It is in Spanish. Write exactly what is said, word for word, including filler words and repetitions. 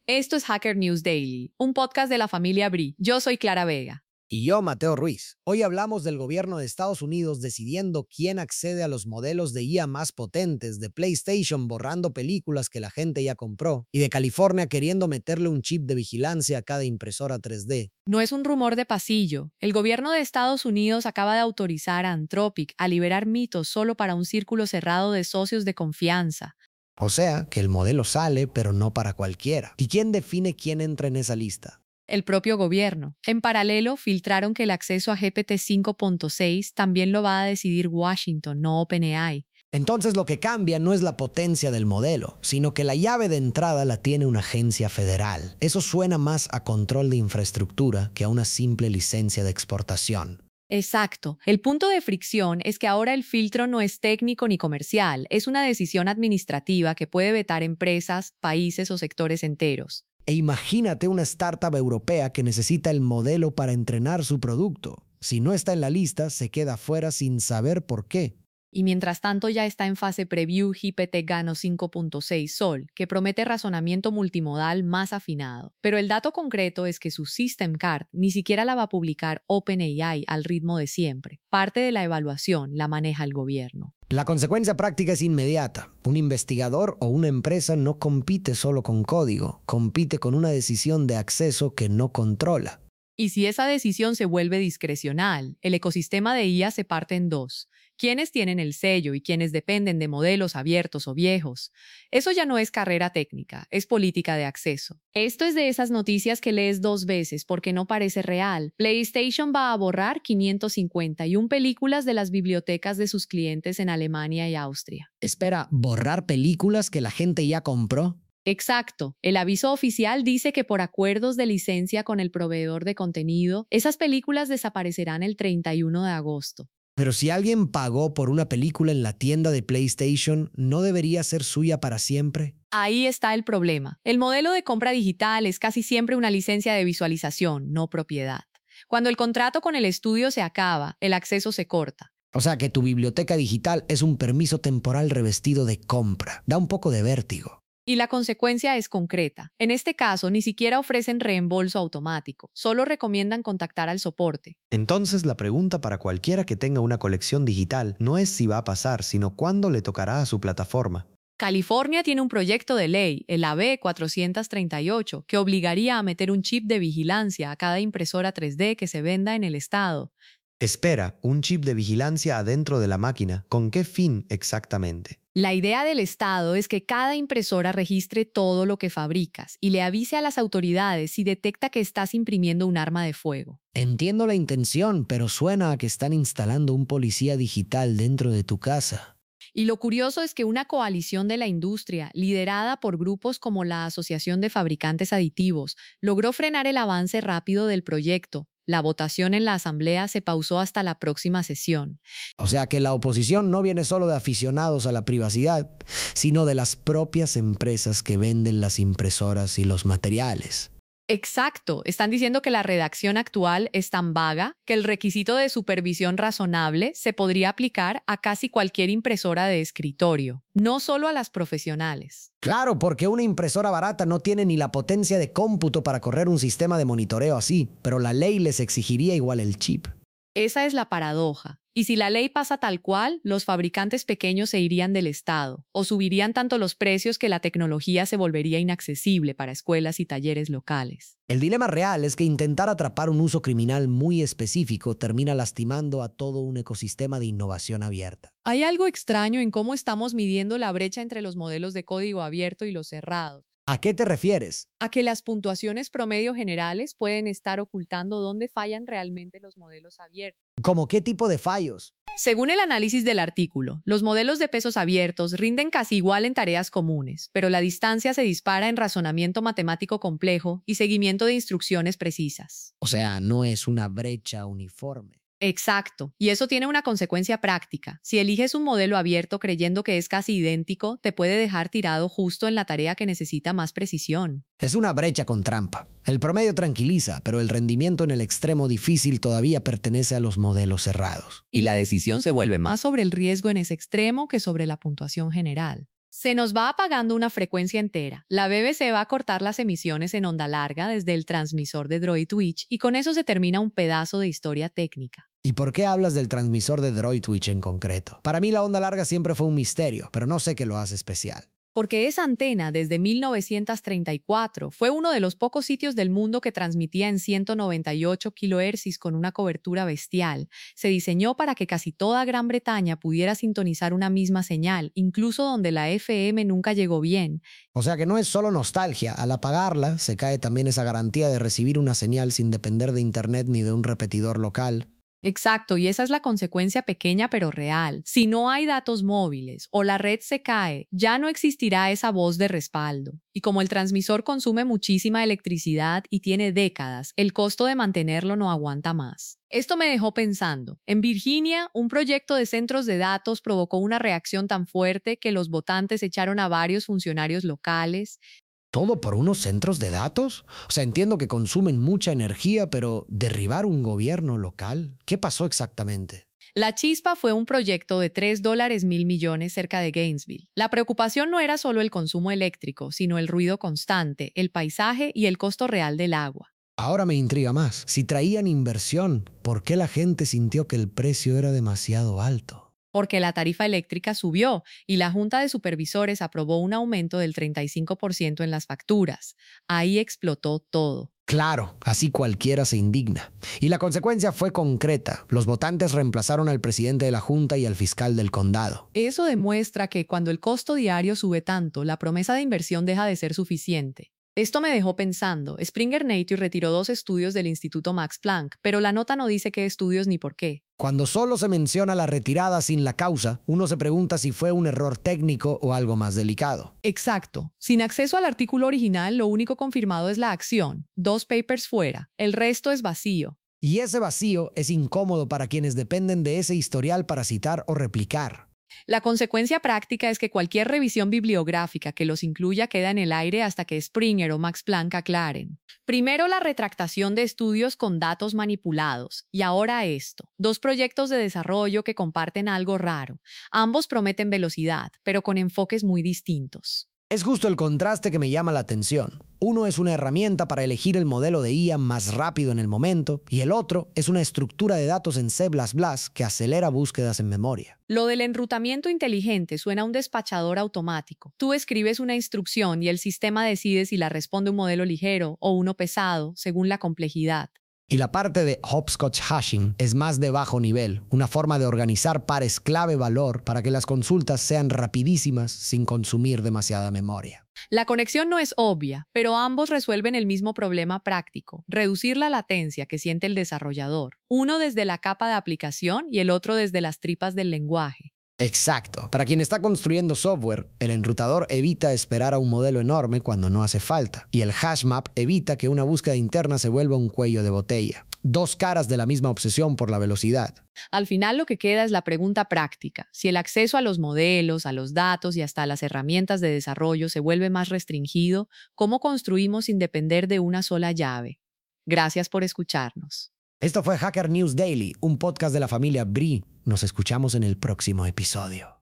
Esto es Hacker News Daily, un podcast de la familia Bri. Yo soy Clara Vega. Y yo, Mateo Ruiz. Hoy hablamos del gobierno de Estados Unidos decidiendo quién accede a los modelos de I A más potentes, de PlayStation borrando películas que la gente ya compró, y de California queriendo meterle un chip de vigilancia a cada impresora tres D. No es un rumor de pasillo. El gobierno de Estados Unidos acaba de autorizar a Anthropic a liberar mitos solo para un círculo cerrado de socios de confianza. O sea, que el modelo sale, pero no para cualquiera. ¿Y quién define quién entra en esa lista? El propio gobierno. En paralelo, filtraron que el acceso a G P T cinco punto seis también lo va a decidir Washington, no OpenAI. Entonces lo que cambia no es la potencia del modelo, sino que la llave de entrada la tiene una agencia federal. Eso suena más a control de infraestructura que a una simple licencia de exportación. Exacto. El punto de fricción es que ahora el filtro no es técnico ni comercial, es una decisión administrativa que puede vetar empresas, países o sectores enteros. E imagínate una startup europea que necesita el modelo para entrenar su producto. Si no está en la lista, se queda fuera sin saber por qué. Y mientras tanto ya está en fase preview G P T Gano cinco punto seis Sol, que promete razonamiento multimodal más afinado. Pero el dato concreto es que su System Card ni siquiera la va a publicar OpenAI al ritmo de siempre. Parte de la evaluación la maneja el gobierno. La consecuencia práctica es inmediata. Un investigador o una empresa no compite solo con código, compite con una decisión de acceso que no controla. Y si esa decisión se vuelve discrecional, el ecosistema de I A se parte en dos. Quienes tienen el sello y quienes dependen de modelos abiertos o viejos. Eso ya no es carrera técnica, es política de acceso. Esto es de esas noticias que lees dos veces porque no parece real. PlayStation va a borrar quinientas cincuenta y una películas de las bibliotecas de sus clientes en Alemania y Austria. Espera, ¿borrar películas que la gente ya compró? Exacto. El aviso oficial dice que por acuerdos de licencia con el proveedor de contenido, esas películas desaparecerán el treinta y uno de agosto. Pero si alguien pagó por una película en la tienda de PlayStation, ¿no debería ser suya para siempre? Ahí está el problema. El modelo de compra digital es casi siempre una licencia de visualización, no propiedad. Cuando el contrato con el estudio se acaba, el acceso se corta. O sea que tu biblioteca digital es un permiso temporal revestido de compra. Da un poco de vértigo. Y la consecuencia es concreta. En este caso, ni siquiera ofrecen reembolso automático, solo recomiendan contactar al soporte. Entonces, la pregunta para cualquiera que tenga una colección digital no es si va a pasar, sino cuándo le tocará a su plataforma. California tiene un proyecto de ley, el A B cuatrocientos treinta y ocho, que obligaría a meter un chip de vigilancia a cada impresora tres D que se venda en el estado. Espera, un chip de vigilancia adentro de la máquina. ¿Con qué fin exactamente? La idea del Estado es que cada impresora registre todo lo que fabricas y le avise a las autoridades si detecta que estás imprimiendo un arma de fuego. Entiendo la intención, pero suena a que están instalando un policía digital dentro de tu casa. Y lo curioso es que una coalición de la industria, liderada por grupos como la Asociación de Fabricantes Aditivos, logró frenar el avance rápido del proyecto. La votación en la asamblea se pausó hasta la próxima sesión. O sea que la oposición no viene solo de aficionados a la privacidad, sino de las propias empresas que venden las impresoras y los materiales. Exacto. Están diciendo que la redacción actual es tan vaga que el requisito de supervisión razonable se podría aplicar a casi cualquier impresora de escritorio, no solo a las profesionales. Claro, porque una impresora barata no tiene ni la potencia de cómputo para correr un sistema de monitoreo así, pero la ley les exigiría igual el chip. Esa es la paradoja. Y si la ley pasa tal cual, los fabricantes pequeños se irían del Estado, o subirían tanto los precios que la tecnología se volvería inaccesible para escuelas y talleres locales. El dilema real es que intentar atrapar un uso criminal muy específico termina lastimando a todo un ecosistema de innovación abierta. Hay algo extraño en cómo estamos midiendo la brecha entre los modelos de código abierto y los cerrados. ¿A qué te refieres? A que las puntuaciones promedio generales pueden estar ocultando dónde fallan realmente los modelos abiertos. ¿Cómo qué tipo de fallos? Según el análisis del artículo, los modelos de pesos abiertos rinden casi igual en tareas comunes, pero la distancia se dispara en razonamiento matemático complejo y seguimiento de instrucciones precisas. O sea, no es una brecha uniforme. Exacto, y eso tiene una consecuencia práctica. Si eliges un modelo abierto creyendo que es casi idéntico, te puede dejar tirado justo en la tarea que necesita más precisión. Es una brecha con trampa. El promedio tranquiliza, pero el rendimiento en el extremo difícil todavía pertenece a los modelos cerrados. Y la decisión se vuelve más sobre el riesgo en ese extremo que sobre la puntuación general. Se nos va apagando una frecuencia entera. La B B C va a cortar las emisiones en onda larga desde el transmisor de Droitwich y con eso se termina un pedazo de historia técnica. ¿Y por qué hablas del transmisor de Droitwich en concreto? Para mí la onda larga siempre fue un misterio, pero no sé qué lo hace especial. Porque esa antena desde mil novecientos treinta y cuatro fue uno de los pocos sitios del mundo que transmitía en ciento noventa y ocho kilohercios con una cobertura bestial. Se diseñó para que casi toda Gran Bretaña pudiera sintonizar una misma señal, incluso donde la F M nunca llegó bien. O sea que no es solo nostalgia, al apagarla se cae también esa garantía de recibir una señal sin depender de internet ni de un repetidor local. Exacto, y esa es la consecuencia pequeña pero real. Si no hay datos móviles o la red se cae, ya no existirá esa voz de respaldo. Y como el transmisor consume muchísima electricidad y tiene décadas, el costo de mantenerlo no aguanta más. Esto me dejó pensando. En Virginia, un proyecto de centros de datos provocó una reacción tan fuerte que los votantes echaron a varios funcionarios locales. ¿Todo por unos centros de datos? O sea, entiendo que consumen mucha energía, pero ¿derribar un gobierno local? ¿Qué pasó exactamente? La chispa fue un proyecto de tres dólares mil millones cerca de Gainesville. La preocupación no era solo el consumo eléctrico, sino el ruido constante, el paisaje y el costo real del agua. Ahora me intriga más. Si traían inversión, ¿por qué la gente sintió que el precio era demasiado alto? Porque la tarifa eléctrica subió y la Junta de Supervisores aprobó un aumento del treinta y cinco por ciento en las facturas. Ahí explotó todo. Claro, así cualquiera se indigna. Y la consecuencia fue concreta. Los votantes reemplazaron al presidente de la Junta y al fiscal del condado. Eso demuestra que cuando el costo diario sube tanto, la promesa de inversión deja de ser suficiente. Esto me dejó pensando. Springer Nature retiró dos estudios del Instituto Max Planck, pero la nota no dice qué estudios ni por qué. Cuando solo se menciona la retirada sin la causa, uno se pregunta si fue un error técnico o algo más delicado. Exacto. Sin acceso al artículo original, lo único confirmado es la acción. Dos papers fuera. El resto es vacío. Y ese vacío es incómodo para quienes dependen de ese historial para citar o replicar. La consecuencia práctica es que cualquier revisión bibliográfica que los incluya queda en el aire hasta que Springer o Max Planck aclaren. Primero la retractación de estudios con datos manipulados y ahora esto. Dos proyectos de desarrollo que comparten algo raro. Ambos prometen velocidad, pero con enfoques muy distintos. Es justo el contraste que me llama la atención. Uno es una herramienta para elegir el modelo de I A más rápido en el momento y el otro es una estructura de datos en C plus plus que acelera búsquedas en memoria. Lo del enrutamiento inteligente suena a un despachador automático. Tú escribes una instrucción y el sistema decide si la responde un modelo ligero o uno pesado, según la complejidad. Y la parte de hopscotch hashing es más de bajo nivel, una forma de organizar pares clave-valor para que las consultas sean rapidísimas sin consumir demasiada memoria. La conexión no es obvia, pero ambos resuelven el mismo problema práctico, reducir la latencia que siente el desarrollador, uno desde la capa de aplicación y el otro desde las tripas del lenguaje. Exacto. Para quien está construyendo software, el enrutador evita esperar a un modelo enorme cuando no hace falta, y el hashmap evita que una búsqueda interna se vuelva un cuello de botella. Dos caras de la misma obsesión por la velocidad. Al final lo que queda es la pregunta práctica. Si el acceso a los modelos, a los datos y hasta a las herramientas de desarrollo se vuelve más restringido, ¿cómo construimos sin depender de una sola llave? Gracias por escucharnos. Esto fue Hacker News Daily, un podcast de la familia Brie. Nos escuchamos en el próximo episodio.